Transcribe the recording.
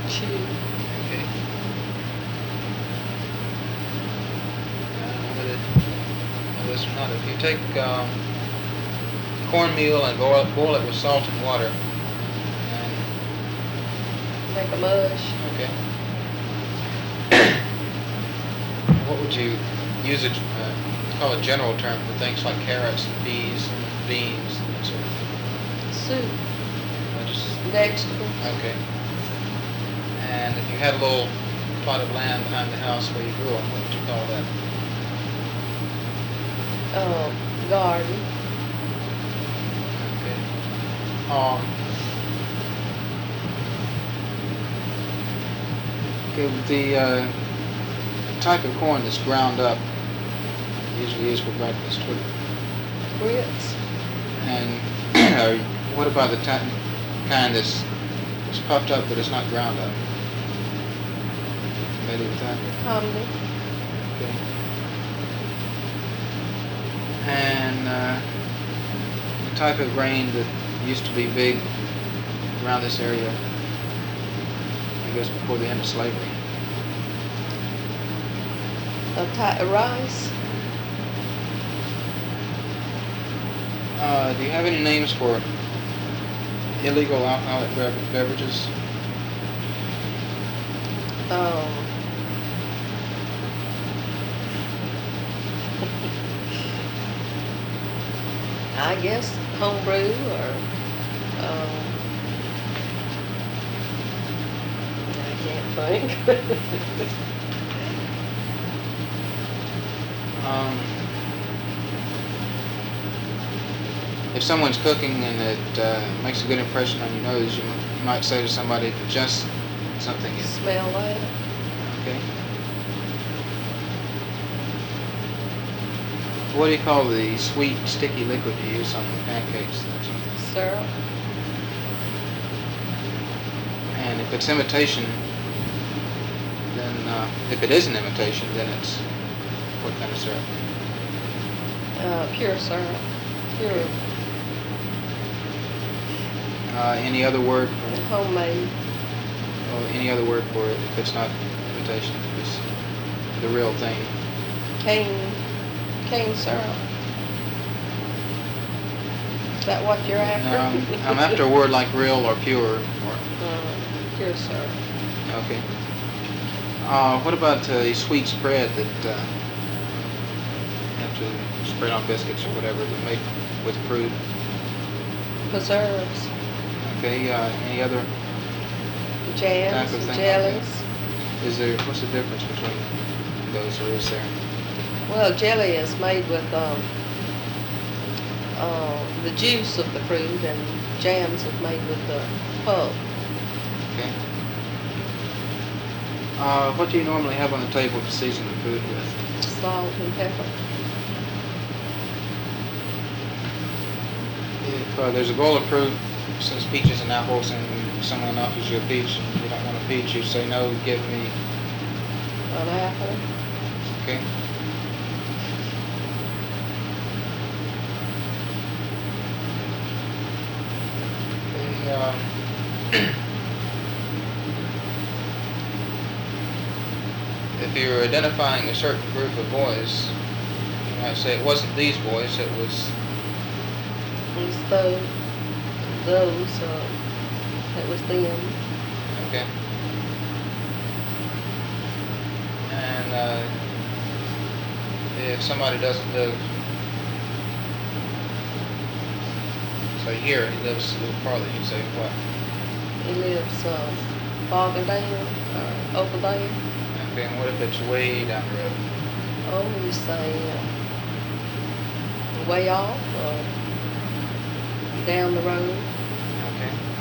Chew. Okay. Whether know this or not, if you take cornmeal and boil it with salt and water, and Make a mush. okay, what would you use call a general term for things like carrots and peas and beans and that sort of thing? Soup. Just Vegetables. okay. And if you had a little plot of land behind the house where you grew them, what would you call that? Garden. Okay. Okay, the type of corn that's ground up, usually used for breakfast. Grits. And what about the kind that's puffed up but it's not ground up? Familiar with that? Hominy. Okay. And the type of grain that used to be big around this area, I guess before the end of slavery. A type of rice. Do you have any names for illegal alcoholic beverages? I guess homebrew or I can't think. If someone's cooking and it makes a good impression on your nose, you might say to somebody to just something in. Smell that. Okay. What do you call the sweet, sticky liquid you use on pancakes? Syrup. And if it's imitation, then if it is an imitation, then it's what kind of syrup? Pure syrup. Pure. Any other word for it? Homemade. Or any other word for it if it's not imitation, if it's the real thing? Cane syrup. Is that what you're after? I'm after a word like real or pure. Or pure syrup. Okay. What about a sweet spread that you have to spread on biscuits or whatever that's made with fruit? Preserves. Okay. Any other Jams, type of thing? jellies. What's the difference between those, or is there? Well, jelly is made with the juice of the fruit, and jams is made with the pulp. Okay. What do you normally have on the table to season the food with? Salt and pepper. If there's a bowl of fruit, since peaches and apples, and someone offers you a peach and you don't want a peach, you say, no, give me An apple. Okay. If you're identifying a certain group of boys, you might say it wasn't these boys, it was... It's those, it was them. Okay. And if somebody doesn't live, say here, he lives a little farther, you say what? He lives farther down or over there. Okay, and what if it's way down the road? Oh, you say way off or down the road. Okay.